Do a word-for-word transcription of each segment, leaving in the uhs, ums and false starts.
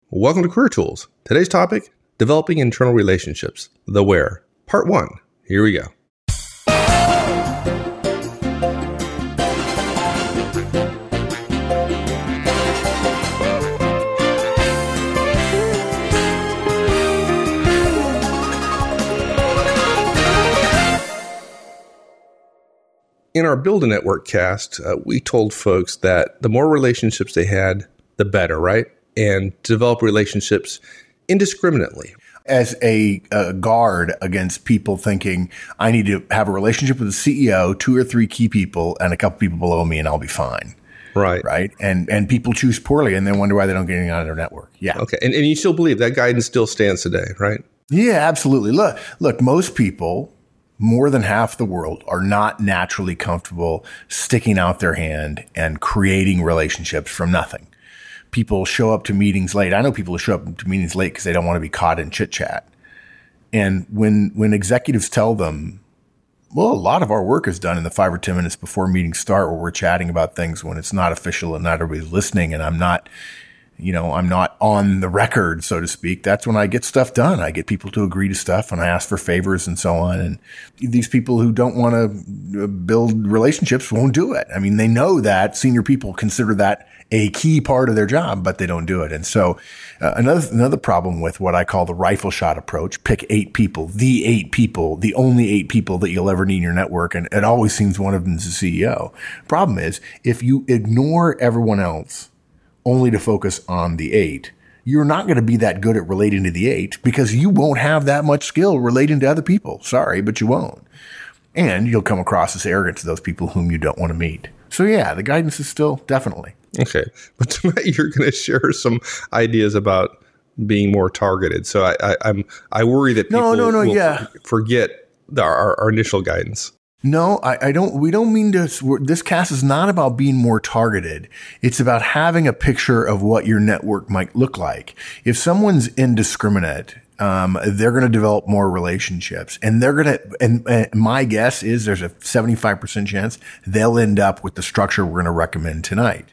Welcome to Career Tools. Today's topic, developing internal relationships, the where. Part one. Here we go. In our Build a Network cast, uh, we told folks that the more relationships they had, the better, right? And develop relationships indiscriminately. As a, a guard against people thinking, I need to have a relationship with the C E O, two or three key people, and a couple people below me, and I'll be fine. Right. Right. And and people choose poorly and then wonder why they don't get anything out of their network. Yeah. Okay. And, and you still believe that guidance still stands today, right? Yeah, absolutely. Look, look, most people, more than half the world, are not naturally comfortable sticking out their hand and creating relationships from nothing. People show up to meetings late. I know people who show up to meetings late because they don't want to be caught in chit chat. And when when executives tell them, well, a lot of our work is done in the five or ten minutes before meetings start, where we're chatting about things when it's not official and not everybody's listening, and I'm not, you know, I'm not on the record, so to speak. That's when I get stuff done. I get people to agree to stuff, and I ask for favors and so on. And these people who don't want to build relationships won't do it. I mean, they know that senior people consider that a key part of their job, but they don't do it. And so uh, another another problem with what I call the rifle shot approach, pick eight people, the eight people, the only eight people that you'll ever need in your network, and it always seems one of them is the C E O. Problem is, if you ignore everyone else only to focus on the eight, you're not going to be that good at relating to the eight because you won't have that much skill relating to other people. Sorry, but you won't. And you'll come across as arrogant to those people whom you don't want to meet. So yeah, the guidance is still definitely. Okay. But tonight you're going to share some ideas about being more targeted. So I, I, I'm, I worry that people no, no, no, will yeah. forget the, our, our initial guidance. No, I, I don't, we don't mean to, this cast is not about being more targeted. It's about having a picture of what your network might look like. If someone's indiscriminate, um, they're going to develop more relationships, and they're going to, and, and my guess is there's a seventy-five percent chance they'll end up with the structure we're going to recommend tonight.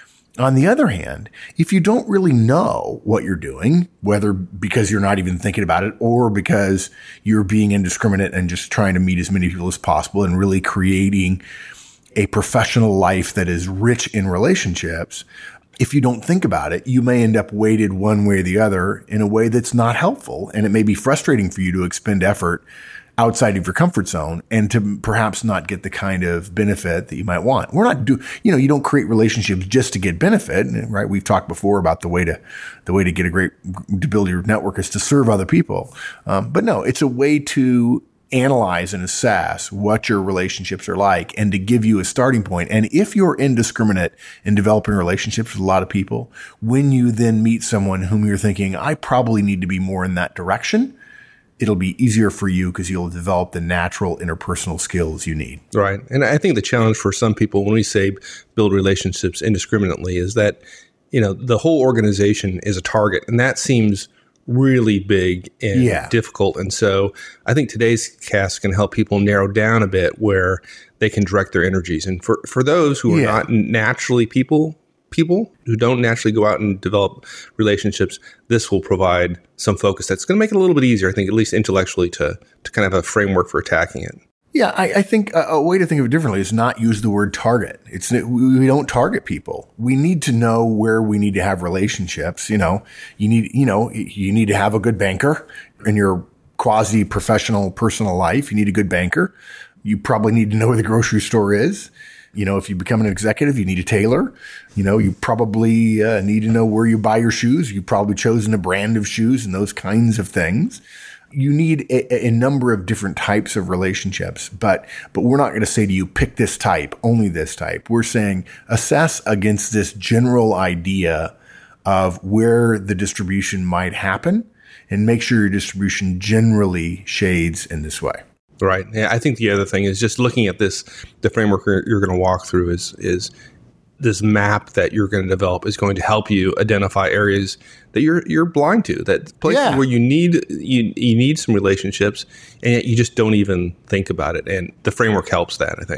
On the other hand, if you don't really know what you're doing, whether because you're not even thinking about it or because you're being indiscriminate and just trying to meet as many people as possible and really creating a professional life that is rich in relationships, if you don't think about it, you may end up weighted one way or the other in a way that's not helpful. And it may be frustrating for you to expend effort outside of your comfort zone and to perhaps not get the kind of benefit that you might want. We're not do, you know, you don't create relationships just to get benefit, right? We've talked before about the way to, the way to get a great, to build your network is to serve other people. Um, but no, it's a way to analyze and assess what your relationships are like and to give you a starting point. And if you're indiscriminate in developing relationships with a lot of people, when you then meet someone whom you're thinking, I probably need to be more in that direction, it'll be easier for you because you'll develop the natural interpersonal skills you need. Right. And I think the challenge for some people when we say build relationships indiscriminately is that, you know, the whole organization is a target, and that seems really big and yeah. difficult. And so I think today's cast can help people narrow down a bit where they can direct their energies. And for, for those who are yeah. not naturally people, people who don't naturally go out and develop relationships, this will provide some focus that's going to make it a little bit easier, I think, at least intellectually, to to kind of have a framework for attacking it. Yeah, I, I think a, a way to think of it differently is not use the word target. It's we don't target people. We need to know where we need to have relationships. You know, you need you know you need to have a good banker in your quasi professional personal life. You need a good banker. You probably need to know where the grocery store is. You know, if you become an executive, you need a tailor. You know, you probably uh, need to know where you buy your shoes. You've probably chosen a brand of shoes and those kinds of things. You need a, a number of different types of relationships, but but we're not going to say to you, pick this type, only this type. We're saying assess against this general idea of where the distribution might happen and make sure your distribution generally shades in this way. Right. Yeah, I think the other thing is just looking at this, the framework you're, you're going to walk through is is this map that you're going to develop is going to help you identify areas that you're you're blind to, that places yeah. where you need you you need some relationships, and yet you just don't even think about it. And the framework helps that, I think.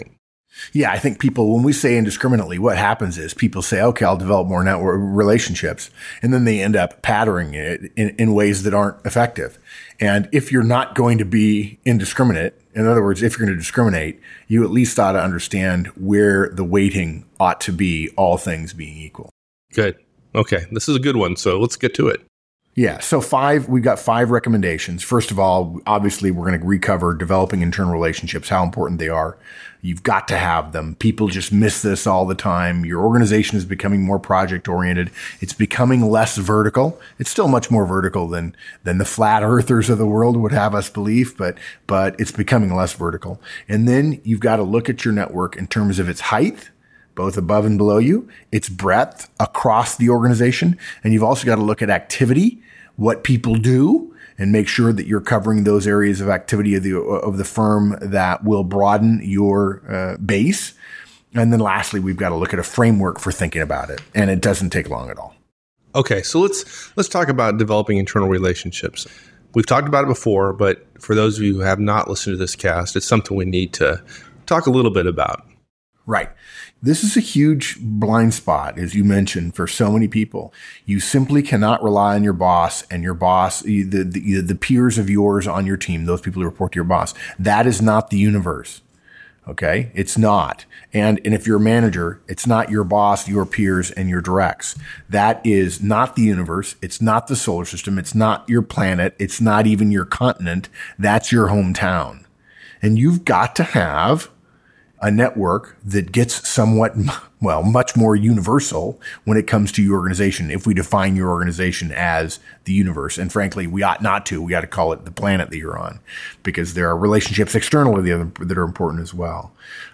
Yeah, I think people, when we say indiscriminately, what happens is people say, okay, I'll develop more network relationships. And then they end up patterning it in, in ways that aren't effective. And if you're not going to be indiscriminate, in other words, if you're going to discriminate, you at least ought to understand where the weighting ought to be, all things being equal. Good. Okay. This is a good one. So let's get to it. Yeah. So five, we've got five recommendations. First of all, obviously, we're going to recover developing internal relationships, how important they are. You've got to have them. People just miss this all the time. Your organization is becoming more project oriented. It's becoming less vertical. It's still much more vertical than, than the flat earthers of the world would have us believe, but, but it's becoming less vertical. And then you've got to look at your network in terms of its height, both above and below you, its breadth across the organization. And you've also got to look at activity, what people do, and make sure that you're covering those areas of activity of the, of the firm that will broaden your uh, base. And then lastly, we've got to look at a framework for thinking about it. And it doesn't take long at all. Okay. So let's, let's talk about developing internal relationships. We've talked about it before, but for those of you who have not listened to this cast, it's something we need to talk a little bit about. Right. This is a huge blind spot, as you mentioned, for so many people. You simply cannot rely on your boss and your boss, the, the, the peers of yours on your team, those people who report to your boss. That is not the universe. Okay. It's not. And, and if you're a manager, it's not your boss, your peers, and your directs. That is not the universe. It's not the solar system. It's not your planet. It's not even your continent. That's your hometown. And you've got to have a network that gets somewhat, well, much more universal when it comes to your organization. If we define your organization as the universe, and frankly, we ought not to, we ought to call it the planet that you're on, because there are relationships externally that are important as well.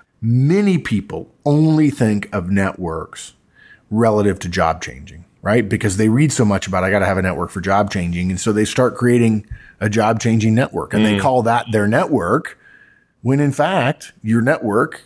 Many people only think of networks relative to job changing, right? Because they read so much about, I got to have a network for job changing. And so they start creating a job changing network, and mm. they call that their network. When in fact, your network,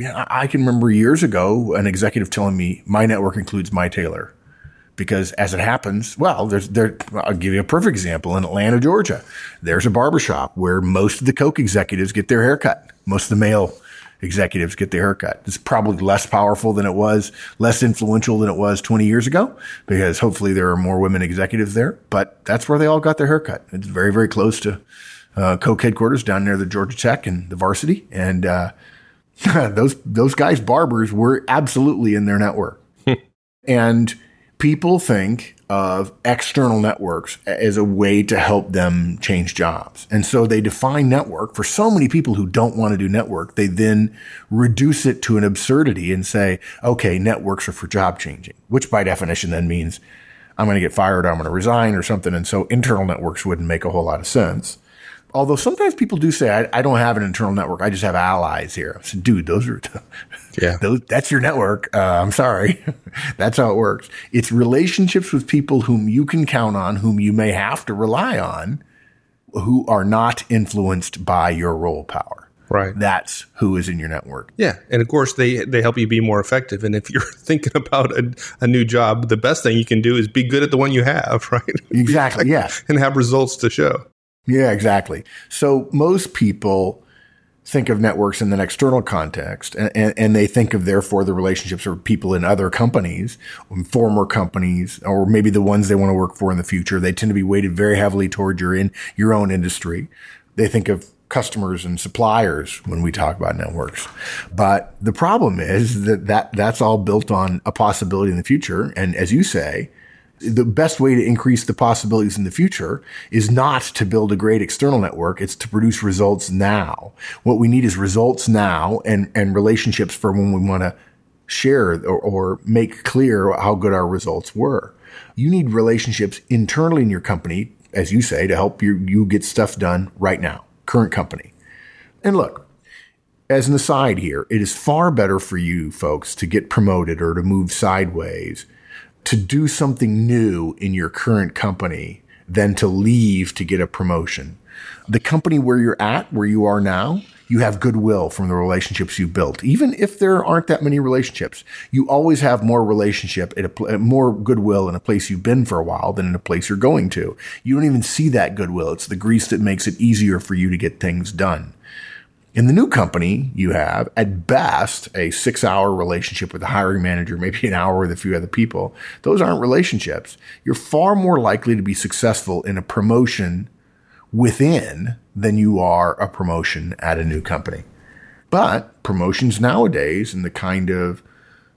I can remember years ago, an executive telling me my network includes My Tailor, because as it happens, well, there's there. I'll give you a perfect example in Atlanta, Georgia. There's a barbershop where most of the Coke executives get their haircut. Most of the male executives get their haircut. It's probably less powerful than it was, less influential than it was twenty years ago, because hopefully there are more women executives there. But that's where they all got their haircut. It's very, very close to Uh, Coke headquarters down near the Georgia Tech and the Varsity. And, uh, those, those guys' barbers were absolutely in their network. And people think of external networks as a way to help them change jobs. And so they define network for so many people who don't want to do network. They then reduce it to an absurdity and say, okay, networks are for job changing, which by definition then means I'm going to get fired or I'm going to resign or something. And so internal networks wouldn't make a whole lot of sense. Although sometimes people do say, I, I don't have an internal network. I just have allies here. I said, dude, those are, yeah, those, that's your network. Uh, I'm sorry. That's how it works. It's relationships with people whom you can count on, whom you may have to rely on, who are not influenced by your role power. Right. That's who is in your network. Yeah. And of course, they, they help you be more effective. And if you're thinking about a, a new job, the best thing you can do is be good at the one you have, right? Exactly. Yeah. And have results to show. Yeah, exactly. So most people think of networks in an external context, and, and, and they think of, therefore, the relationships of people in other companies, former companies, or maybe the ones they want to work for in the future. They tend to be weighted very heavily toward your in your own industry. They think of customers and suppliers when we talk about networks. But the problem is that, that that's all built on a possibility in the future. And as you say, the best way to increase the possibilities in the future is not to build a great external network. It's to produce results now. What we need is results now and, and relationships for when we want to share or, or make clear how good our results were. You need relationships internally in your company, as you say, to help you, you get stuff done right now, current company. And look, as an aside here, it is far better for you folks to get promoted or to move sideways, to do something new in your current company than to leave to get a promotion. The company where you're at, where you are now, you have goodwill from the relationships you built. Even if there aren't that many relationships, you always have more relationship, at a, more goodwill in a place you've been for a while than in a place you're going to. You don't even see that goodwill. It's the grease that makes it easier for you to get things done. In the new company, you have, at best, a six-hour relationship with the hiring manager, maybe an hour with a few other people. Those aren't relationships. You're far more likely to be successful in a promotion within than you are a promotion at a new company. But promotions nowadays in the kind of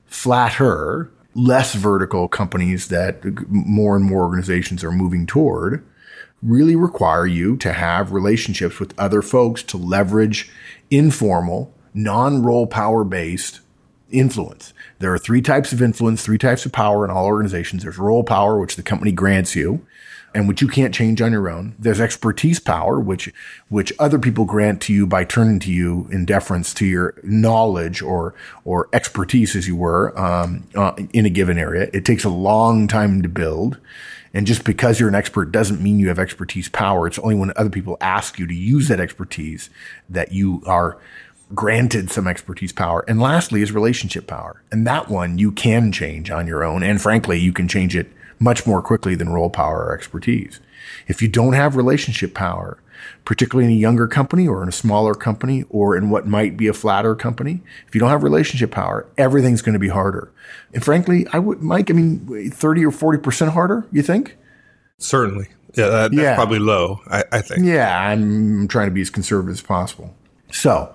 flatter, less vertical companies that more and more organizations are moving toward really require you to have relationships with other folks to leverage informal, non-role power based influence. There are three types of influence, three types of power in all organizations. There's role power, which the company grants you and which you can't change on your own. There's expertise power, which, which other people grant to you by turning to you in deference to your knowledge or, or expertise, as you were, um, uh, in a given area. It takes a long time to build. And just because you're an expert doesn't mean you have expertise power. It's only when other people ask you to use that expertise that you are granted some expertise power. And lastly is relationship power. And that one you can change on your own. And frankly, you can change it much more quickly than role power or expertise. If you don't have relationship power, particularly in a younger company or in a smaller company or in what might be a flatter company, if you don't have relationship power, everything's going to be harder. And frankly, I would, Mike, I mean, thirty or forty percent harder, you think? Certainly. Yeah, that, that's yeah. probably low, I, I think. Yeah, I'm trying to be as conservative as possible. So,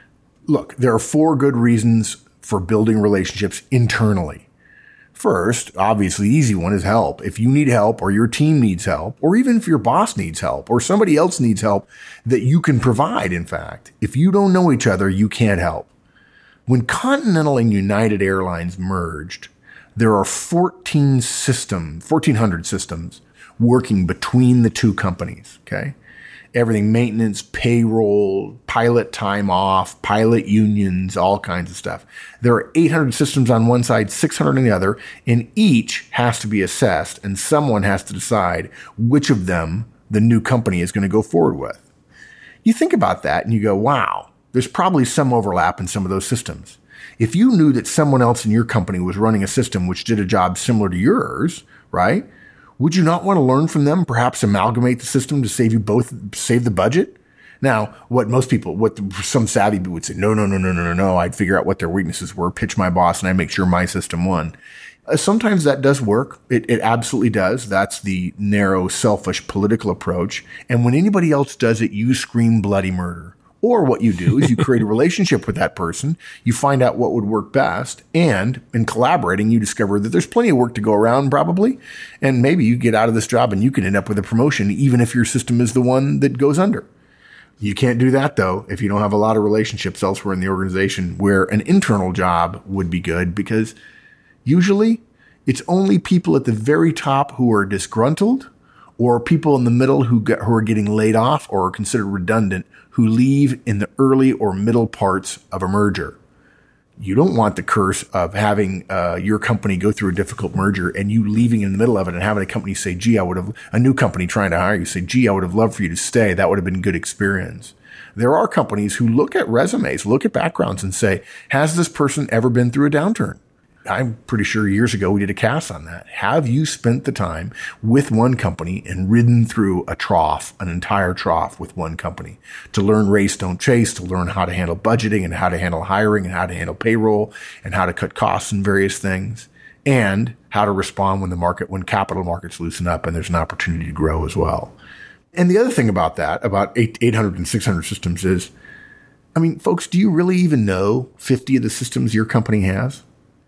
look, there are four good reasons for building relationships internally. First, obviously, easy one is help. If you need help or your team needs help, or even if your boss needs help or somebody else needs help that you can provide, in fact, if you don't know each other, you can't help. When Continental and United Airlines merged, there are fourteen system, fourteen hundred systems working between the two companies, okay? Everything, maintenance, payroll, pilot time off, pilot unions, all kinds of stuff. There are eight hundred systems on one side, six hundred on the other, and each has to be assessed, and someone has to decide which of them the new company is going to go forward with. You think about that and you go, wow, there's probably some overlap in some of those systems. If you knew that someone else in your company was running a system which did a job similar to yours, right? Would you not want to learn from them, perhaps amalgamate the system to save you both, save the budget? Now, what most people, what some savvy people would say, no, no, no, no, no, no, no. I'd figure out what their weaknesses were, pitch my boss, and I make sure my system won. Uh, sometimes that does work. It, it absolutely does. That's the narrow, selfish, political approach. And when anybody else does it, you scream bloody murder. Or what you do is you create a relationship with that person, you find out what would work best, and in collaborating, you discover that there's plenty of work to go around probably, and maybe you get out of this job and you can end up with a promotion even if your system is the one that goes under. You can't do that, though, if you don't have a lot of relationships elsewhere in the organization where an internal job would be good, because usually it's only people at the very top who are disgruntled or people in the middle who get, who are getting laid off or are considered redundant who leave in the early or middle parts of a merger. You don't want the curse of having uh, your company go through a difficult merger and you leaving in the middle of it and having a company say, gee, I would have, a new company trying to hire you say, gee, I would have loved for you to stay. That would have been a good experience. There are companies who look at resumes, look at backgrounds and say, has this person ever been through a downturn? I'm pretty sure years ago we did a cast on that. Have you spent the time with one company and ridden through a trough, an entire trough with one company to learn race, don't chase, to learn how to handle budgeting and how to handle hiring and how to handle payroll and how to cut costs and various things, and how to respond when the market, when capital markets loosen up and there's an opportunity to grow as well. And the other thing about that, about eight hundred and six hundred systems is, I mean, folks, do you really even know fifty of the systems your company has?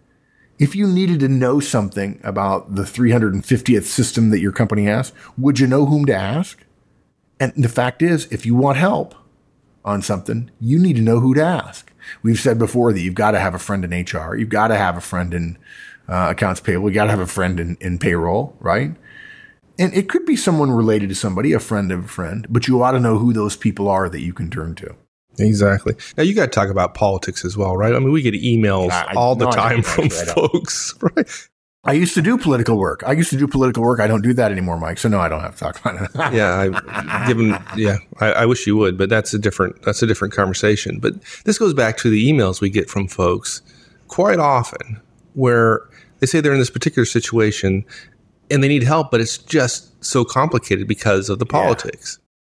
If you needed to know something about the three hundred fiftieth system that your company has, would you know whom to ask? And the fact is, if you want help on something, you need to know who to ask. We've said before that you've got to have a friend in H R. You've got to have a friend in uh, accounts payable. You got to have a friend in, in payroll, right? And it could be someone related to somebody, a friend of a friend, but you ought to know who those people are that you can turn to. Exactly. Now, you got to talk about politics as well, right? I mean, we get emails I, all the no, time from right folks, right? I used to do political work. I used to do political work. I don't do that anymore, Mike. So no, I don't have to talk about it. yeah, I, given, yeah, I, I wish you would, but that's a different, that's a different conversation. But this goes back to the emails we get from folks quite often where they say they're in this particular situation and they need help, but it's just so complicated because of the politics. Yeah.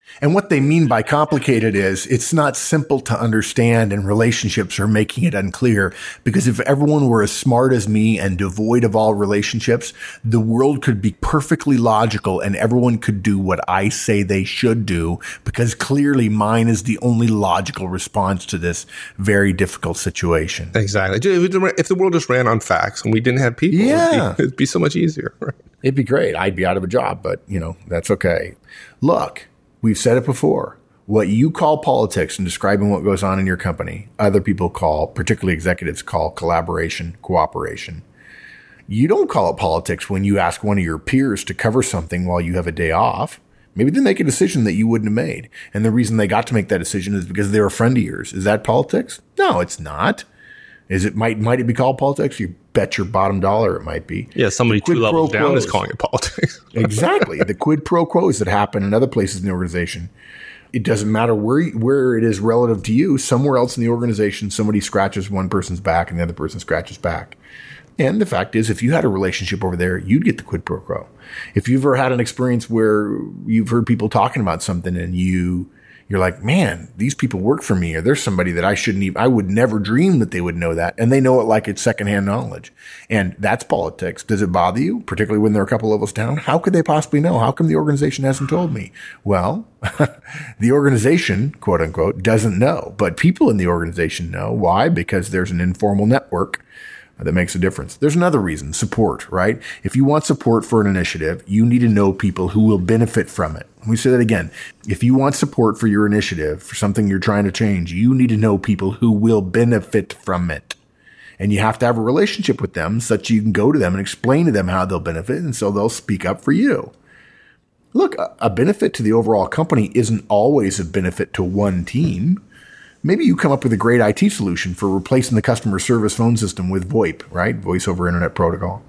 And what they mean by complicated is it's not simple to understand, and relationships are making it unclear. Because if everyone were as smart as me and devoid of all relationships, the world could be perfectly logical and everyone could do what I say they should do, because clearly mine is the only logical response to this very difficult situation. Exactly. If the world just ran on facts and we didn't have people, yeah. it'd, be, it'd be so much easier. Right? It'd be great. I'd be out of a job, but you know, that's okay. Look. We've said it before. What you call politics in describing what goes on in your company, other people call, particularly executives call, collaboration, cooperation. You don't call it politics when you ask one of your peers to cover something while you have a day off. Maybe they make a decision that you wouldn't have made. And the reason they got to make that decision is because they're a friend of yours. Is that politics? No, it's not. Is it might might it be called politics? You bet your bottom dollar it might be. Yeah, somebody two levels down is calling it politics. Exactly. The quid pro quos that happen in other places in the organization. It doesn't matter where where it is relative to you. Somewhere else in the organization, somebody scratches one person's back and the other person scratches back. And the fact is, if you had a relationship over there, you'd get the quid pro quo. If you've ever had an experience where you've heard people talking about something and you You're like, man, these people work for me, or there's somebody that I shouldn't even, I would never dream that they would know that. And they know it like it's secondhand knowledge. And that's politics. Does it bother you, particularly when they're a couple levels down? How could they possibly know? How come the organization hasn't told me? Well, the organization, quote unquote, doesn't know, but people in the organization know. Why? Because there's an informal network that makes a difference. There's another reason, support, right? If you want support for an initiative, you need to know people who will benefit from it. Let me say that again. If you want support for your initiative, for something you're trying to change, you need to know people who will benefit from it. And you have to have a relationship with them such you can go to them and explain to them how they'll benefit, and so they'll speak up for you. Look, a benefit to the overall company isn't always a benefit to one team. Maybe you come up with a great I T solution for replacing the customer service phone system with VoIP, right? Voice over Internet Protocol.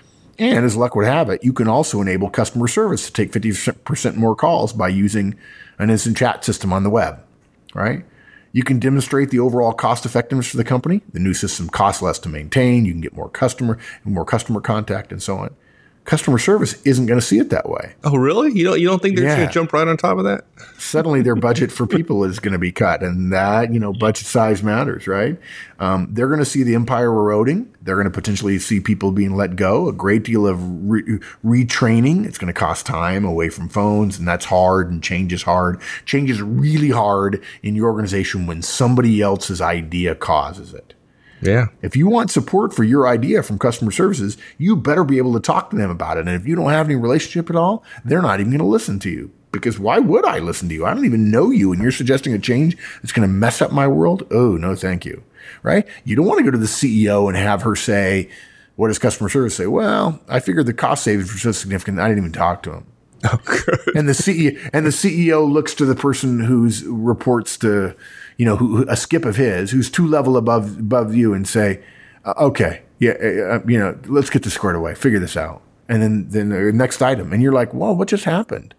And as luck would have it, you can also enable customer service to take fifty percent more calls by using an instant chat system on the web, right? You can demonstrate the overall cost effectiveness for the company. The new system costs less to maintain. You can get more customer, more customer contact, and so on. Customer service isn't going to see it that way. Oh, really? You don't you don't think they're yeah. going to jump right on top of that? Suddenly their budget for people is going to be cut, and that, you know, budget size matters, right? Um, they're going to see the empire eroding. They're going to potentially see people being let go, a great deal of re- retraining. It's going to cost time away from phones, and that's hard, and change is hard. Change is really hard in your organization when somebody else's idea causes it. Yeah. If you want support for your idea from customer services, you better be able to talk to them about it. And if you don't have any relationship at all, they're not even going to listen to you. Because why would I listen to you? I don't even know you, and you're suggesting a change that's going to mess up my world? Oh, no, thank you. Right? You don't want to go to the C E O and have her say, what does customer service say? Well, I figured the cost savings were so significant, I didn't even talk to him. Oh, good. And the C E O, and the C E O looks to the person who's reports to, you know, who, a skip of his, who's two level above above you, and say, uh, okay, yeah, uh, you know, let's get this squared away, figure this out, and then then the next item, and you're like, whoa, what just happened?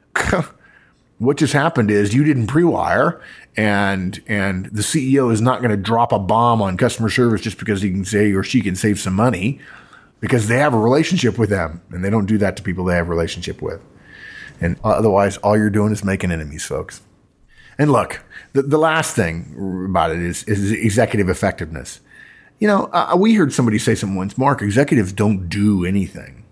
What just happened is you didn't pre-wire, and and the C E O is not going to drop a bomb on customer service just because he can say or she can save some money, because they have a relationship with them, and they don't do that to people they have a relationship with. And otherwise, all you're doing is making enemies, folks. And look, the, the last thing about it is, is executive effectiveness. You know, uh, we heard somebody say something once, Mark, executives don't do anything.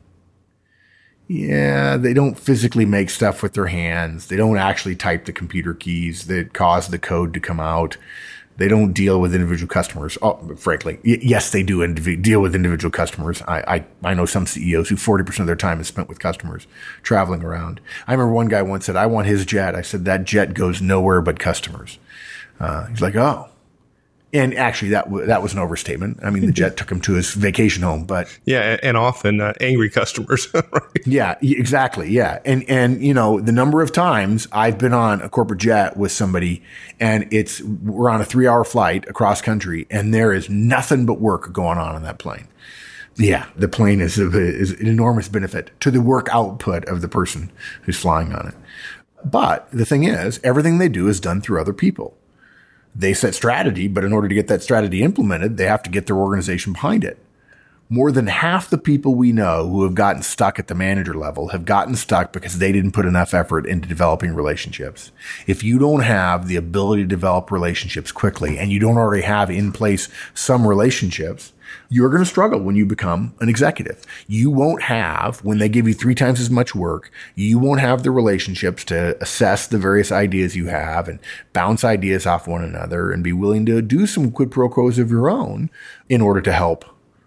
Yeah, they don't physically make stuff with their hands. They don't actually type the computer keys that cause the code to come out. They don't deal with individual customers. Oh, frankly, y- yes, they do indiv- deal with individual customers. I, I, I know some C E Os who forty percent of their time is spent with customers traveling around. I remember one guy once said, I want his jet. I said, that jet goes nowhere but customers. Uh, he's like, oh. And actually, that w- that was an overstatement. I mean, the jet took him to his vacation home, but yeah, and often uh, angry customers. Right? Yeah, exactly. Yeah, and and you know, the number of times I've been on a corporate jet with somebody, and it's we're on a three hour flight across country, and there is nothing but work going on on that plane. Yeah, the plane is a, is an enormous benefit to the work output of the person who's flying on it. But the thing is, everything they do is done through other people. They set strategy, but in order to get that strategy implemented, they have to get their organization behind it. More than half the people we know who have gotten stuck at the manager level have gotten stuck because they didn't put enough effort into developing relationships. If you don't have the ability to develop relationships quickly and you don't already have in place some relationships, you're going to struggle when you become an executive. You won't have, when they give you three times as much work, you won't have the relationships to assess the various ideas you have and bounce ideas off one another and be willing to do some quid pro quos of your own in order to help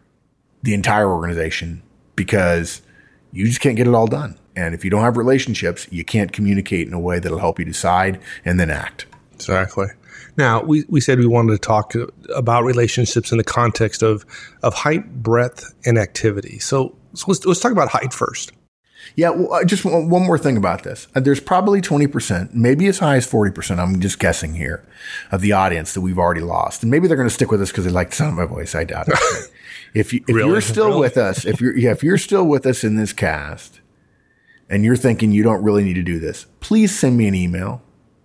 the entire organization, because you just can't get it all done. And if you don't have relationships, you can't communicate in a way that'll help you decide and then act. Exactly. Now, we, we said we wanted to talk about relationships in the context of, of height, breadth, and activity. So, so let's, let's talk about height first. Yeah, well, just one, one more thing about this. There's probably twenty percent, maybe as high as forty percent, I'm just guessing here, of the audience that we've already lost. And maybe they're going to stick with us because they like the sound of my voice. I doubt it. If, you, if really? you're still really? with us, if you're, yeah, if you're still with us in this cast and you're thinking you don't really need to do this, please send me an email.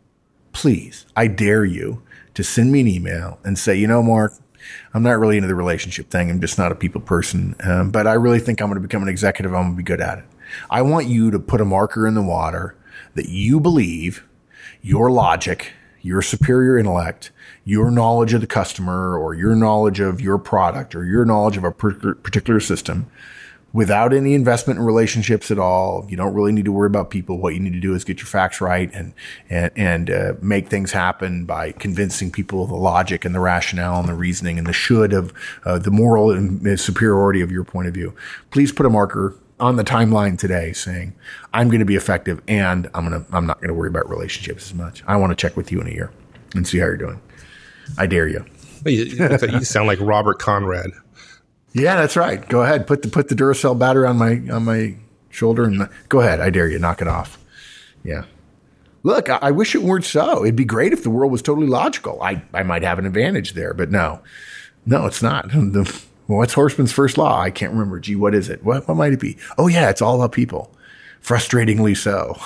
Please, I dare you to send me an email and say, you know, Mark, I'm not really into the relationship thing. I'm just not a people person. Um, but I really think I'm going to become an executive. I'm going to be good at it. I want you to put a marker in the water that you believe your logic, your superior intellect, your knowledge of the customer or your knowledge of your product or your knowledge of a particular system, without any investment in relationships at all. You don't really need to worry about people. What you need to do is get your facts right and and, and uh, make things happen by convincing people of the logic and the rationale and the reasoning and the should of uh, the moral and superiority of your point of view. Please put a marker on the timeline today saying, I'm going to be effective and I'm going to, I'm not going to worry about relationships as much. I want to check with you in a year and see how you're doing. I dare you. You, you sound like Robert Conrad. Yeah, that's right. Go ahead. Put the, put the Duracell battery on my, on my shoulder and go ahead. I dare you. Knock it off. Yeah. Look, I, I wish it weren't so. It'd be great if the world was totally logical. I, I might have an advantage there, but no, no, it's not. The, well, what's Horstman's first law? I can't remember. Gee, what is it? What, what might it be? Oh yeah, it's all about people. Frustratingly so.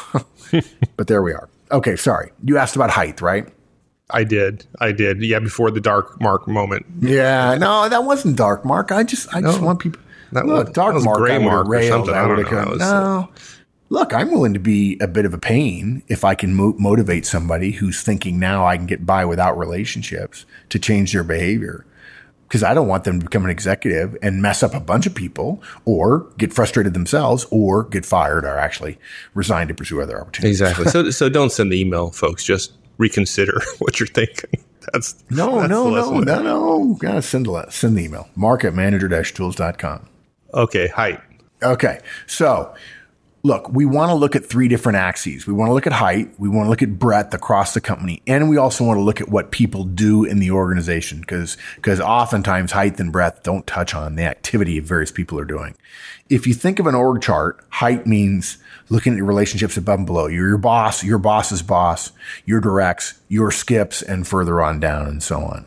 But there we are. Okay. Sorry. You asked about height, right? I did. I did. Yeah, before the dark mark moment. Yeah, no, that wasn't dark mark. I just I no, just want people that look, was, dark that was mark, gray mark or something. I would have no. Look, I'm willing to be a bit of a pain if I can mo- motivate somebody who's thinking now I can get by without relationships to change their behavior. Because I don't want them to become an executive and mess up a bunch of people or get frustrated themselves or get fired or actually resign to pursue other opportunities. Exactly. so so don't send the email, folks. Just reconsider what you're thinking. That's no, that's no, no, no, no. Gotta send the send the email. Mark at manager dash tools dot com. Okay, height. Okay, so look, we want to look at three different axes. We want to look at height. We want to look at breadth across the company, and we also want to look at what people do in the organization, because because oftentimes height and breadth don't touch on the activity various people are doing. If you think of an org chart, height means looking at your relationships above and below. You're your boss, your boss's boss, your directs, your skips, and further on down and so on.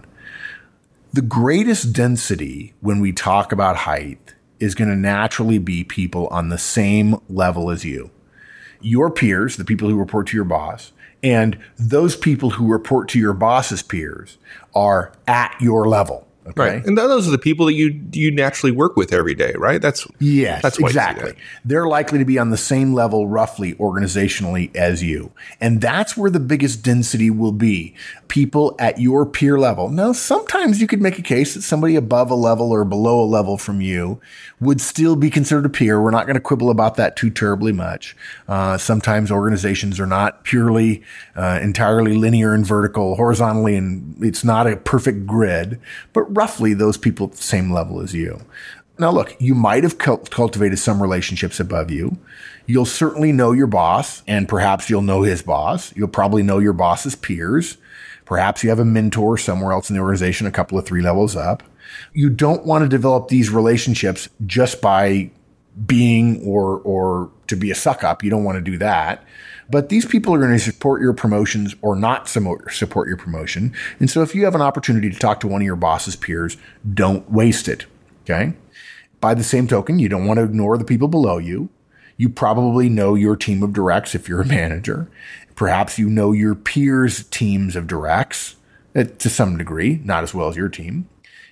The greatest density when we talk about height is going to naturally be people on the same level as you. Your peers, the people who report to your boss, and those people who report to your boss's peers are at your level. Okay. Right. And those are the people that you you naturally work with every day, right? That's yes, that's exactly. That. They're likely to be on the same level roughly organizationally as you. And that's where the biggest density will be. People at your peer level. Now, sometimes you could make a case that somebody above a level or below a level from you would still be considered a peer. We're not going to quibble about that too terribly much. Uh, sometimes organizations are not purely, uh, entirely linear and vertical, horizontally, and it's not a perfect grid, but roughly those people at the same level as you. Now, look, you might have cultivated some relationships above you. You'll certainly know your boss, and perhaps you'll know his boss. You'll probably know your boss's peers. Perhaps you have a mentor somewhere else in the organization, a couple of three levels up. You don't want to develop these relationships just by being or or to be a suck up. You don't want to do that. But these people are going to support your promotions or not support your promotion. And so if you have an opportunity to talk to one of your boss's peers, don't waste it. Okay? By the same token, you don't want to ignore the people below you. You probably know your team of directs if you're a manager. Perhaps you know your peers' teams of directs uh, to some degree, not as well as your team.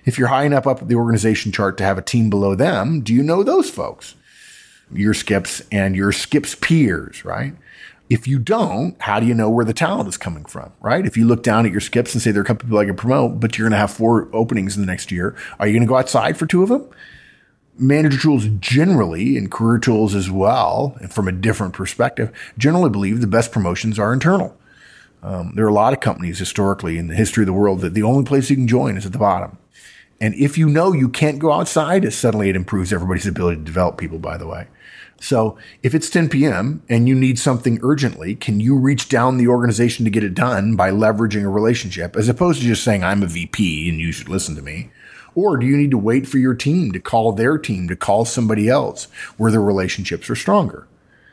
If you're high enough up the organization chart to have a team below them, do you know those folks? Your skips and your skips peers, right? If you don't, how do you know where the talent is coming from, right? If you look down at your skips and say there are a couple people I can promote, but you're going to have four openings in the next year, are you going to go outside for two of them? Manager tools generally, and career tools as well, and from a different perspective, generally believe the best promotions are internal. Um, there are a lot of companies historically in the history of the world that the only place you can join is at the bottom. And if you know you can't go outside, it suddenly it improves everybody's ability to develop people, by the way. So if it's ten p.m. and you need something urgently, can you reach down the organization to get it done by leveraging a relationship as opposed to just saying, I'm a V P and you should listen to me? Or do you need to wait for your team to call their team to call somebody else where the relationships are stronger?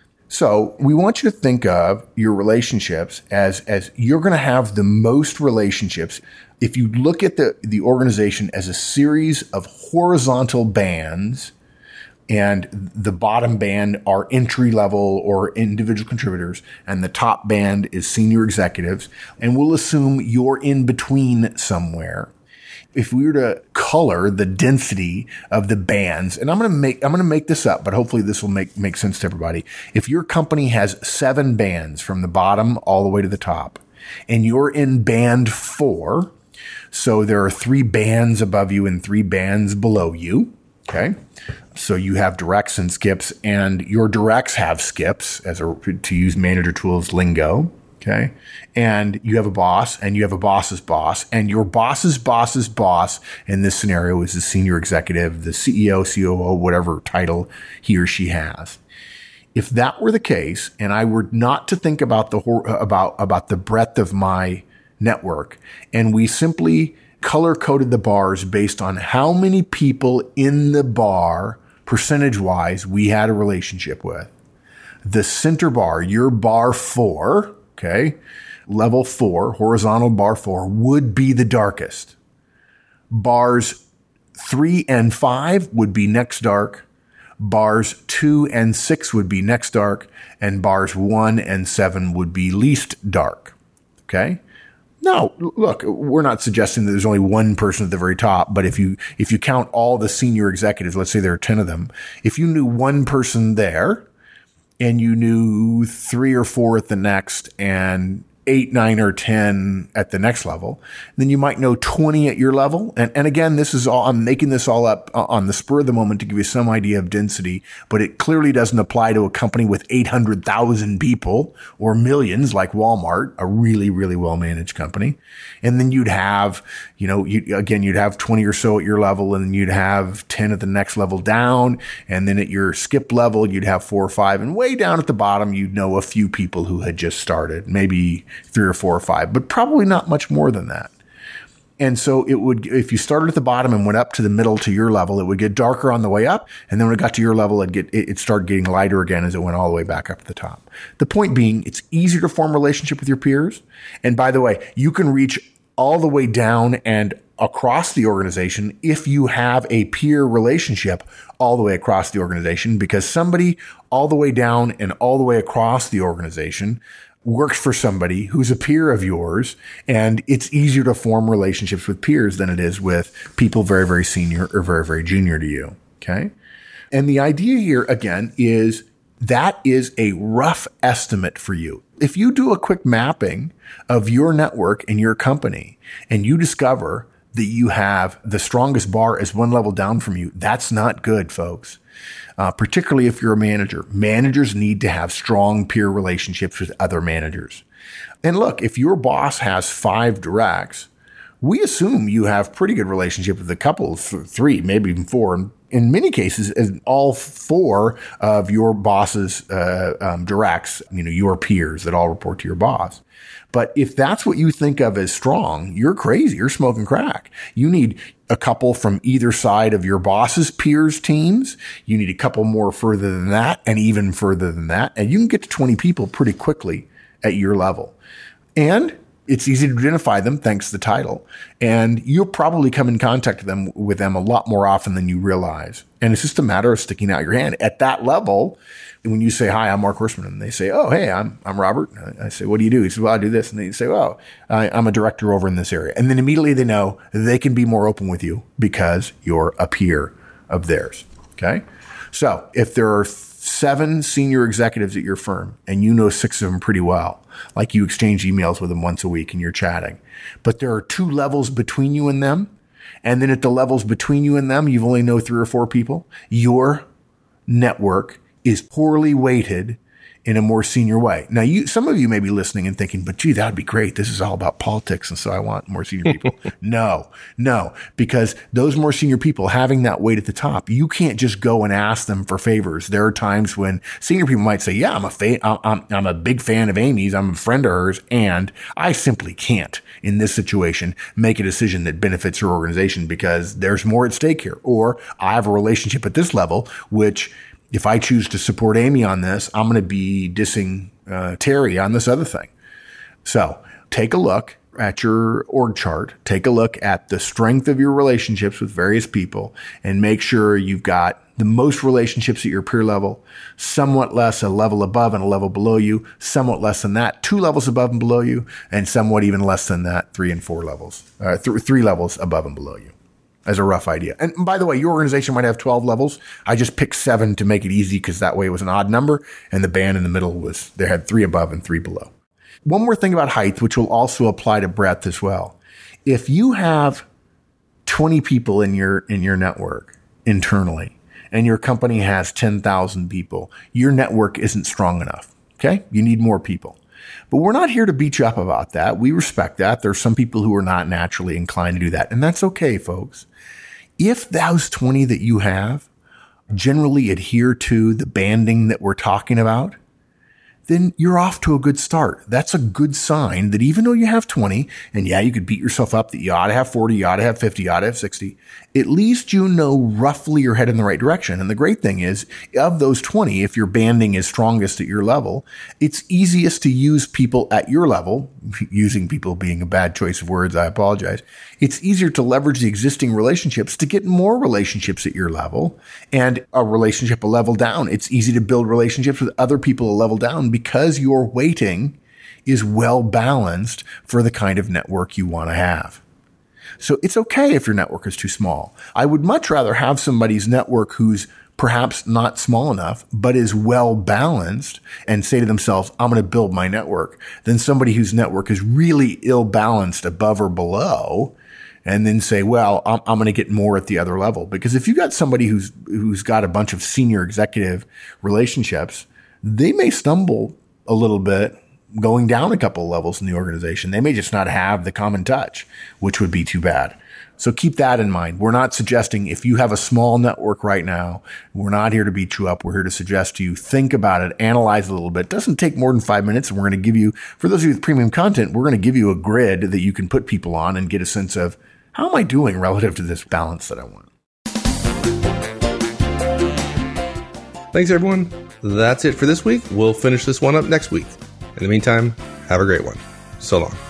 So we want you to think of your relationships as, as you're going to have the most relationships. If you look at the, the organization as a series of horizontal bands, and the bottom band are entry level or individual contributors, and the top band is senior executives, and we'll assume you're in between somewhere. If we were to color the density of the bands, and I'm going to make, I'm going to make this up, but hopefully this will make, make sense to everybody. If your company has seven bands from the bottom all the way to the top, and you're in band four, so there are three bands above you and three bands below you. Okay. So you have directs and skips, and your directs have skips, as a, to use manager tools lingo. Okay. And you have a boss, and you have a boss's boss, and your boss's boss's boss in this scenario is the senior executive, the C E O, C O O, whatever title he or she has. If that were the case, and I were not to think about the, about, about the breadth of my network, and we simply color coded the bars based on how many people in the bar, percentage wise, we had a relationship with. The center bar, your bar four, okay, level four, horizontal bar four, would be the darkest. Bars three and five would be next dark. Bars two and six would be next dark. And bars one and seven would be least dark. Okay. No, look, we're not suggesting that there's only one person at the very top, but if you, if you count all the senior executives, let's say there are ten of them, if you knew one person there and you knew three or four at the next and eight, nine, or ten at the next level, then you might know twenty at your level. And, and again, this is all, I'm making this all up on the spur of the moment to give you some idea of density, but it clearly doesn't apply to a company with eight hundred thousand people or millions like Walmart, a really, really well managed company. And then you'd have, you know, you, again, you'd have twenty or so at your level, and then you'd have ten at the next level down. And then at your skip level, you'd have four or five, and way down at the bottom, you'd know a few people who had just started, maybe three or four or five, but probably not much more than that. And so it would, if you started at the bottom and went up to the middle to your level, it would get darker on the way up. And then when it got to your level, it'd get, it started getting lighter again as it went all the way back up to the top. The point being, it's easier to form a relationship with your peers. And by the way, you can reach all the way down and across the organization if you have a peer relationship all the way across the organization, because somebody all the way down and all the way across the organization works for somebody who's a peer of yours, and it's easier to form relationships with peers than it is with people very, very senior or very, very junior to you. Okay. And the idea here, again, is that is a rough estimate for you. If you do a quick mapping of your network and your company, and you discover that you have the strongest bar as one level down from you, that's not good, folks. Uh, particularly if you're a manager. Managers need to have strong peer relationships with other managers. And look, if your boss has five directs, we assume you have pretty good relationship with a couple, th- three, maybe even four. And in many cases, all four of your boss's uh, um, directs, you know, your peers that all report to your boss. But if that's what you think of as strong, you're crazy. You're smoking crack. You need a couple from either side of your boss's peers teams. You need a couple more further than that, and even further than that. And you can get to twenty people pretty quickly at your level. And It's easy to identify them thanks to the title. And you'll probably come in contact with them, with them a lot more often than you realize. And it's just a matter of sticking out your hand. At that level, when you say, hi, I'm Mark Horstman, and they say, oh, hey, I'm I'm Robert. I say, what do you do? He says, well, I do this. And they say, well, I, I'm a director over in this area. And then immediately they know they can be more open with you because you're a peer of theirs. Okay? So if there are seven senior executives at your firm and you know six of them pretty well, like you exchange emails with them once a week and you're chatting, but there are two levels between you and them, and then at the levels between you and them, you only know three or four people, your network is poorly weighted in a more senior way. Now, you, some of you may be listening and thinking, but gee, that'd be great. This is all about politics. And so I want more senior people. no, no, because those more senior people having that weight at the top, you can't just go and ask them for favors. There are times when senior people might say, yeah, I'm a fa- I'm, I'm a big fan of Amy's. I'm a friend of hers. And I simply can't in this situation make a decision that benefits her organization because there's more at stake here. Or I have a relationship at this level, which if I choose to support Amy on this, I'm going to be dissing uh, Terry on this other thing. So take a look at your org chart. Take a look at the strength of your relationships with various people and make sure you've got the most relationships at your peer level, somewhat less a level above and a level below you, somewhat less than that, two levels above and below you, and somewhat even less than that, three and four levels, uh, th- three levels above and below you. As a rough idea. And by the way, your organization might have twelve levels. I just picked seven to make it easy because that way it was an odd number. And the band in the middle was, they had three above and three below. One more thing about height, which will also apply to breadth as well. If you have twenty people in your, in your network internally and your company has ten thousand people, your network isn't strong enough. Okay. You need more people. But we're not here to beat you up about that. We respect that. There's some people who are not naturally inclined to do that. And that's okay, folks. If those twenty that you have generally adhere to the banding that we're talking about, then you're off to a good start. That's a good sign that even though you have twenty, and yeah, you could beat yourself up that you ought to have forty, you ought to have fifty, you ought to have sixty, at least you know roughly you're headed in the right direction. And the great thing is, of those twenty, if your banding is strongest at your level, it's easiest to use people at your level, using people being a bad choice of words, I apologize. It's easier to leverage the existing relationships to get more relationships at your level, and a relationship a level down. It's easy to build relationships with other people a level down because your weighting is well balanced for the kind of network you want to have. So it's okay if your network is too small. I would much rather have somebody's network who's perhaps not small enough, but is well balanced and say to themselves, I'm going to build my network, than somebody whose network is really ill balanced above or below, and then say, well, I'm, I'm going to get more at the other level. Because if you got somebody who's, who's got a bunch of senior executive relationships, they may stumble a little bit going down a couple of levels in the organization. They may just not have the common touch, which would be too bad. So keep that in mind. We're not suggesting if you have a small network right now, we're not here to beat you up. We're here to suggest to you, think about it, analyze it a little bit. It doesn't take more than five minutes. And we're going to give you, for those of you with premium content, we're going to give you a grid that you can put people on and get a sense of, how am I doing relative to this balance that I want? Thanks, everyone. That's it for this week. We'll finish this one up next week. In the meantime, have a great one. So long.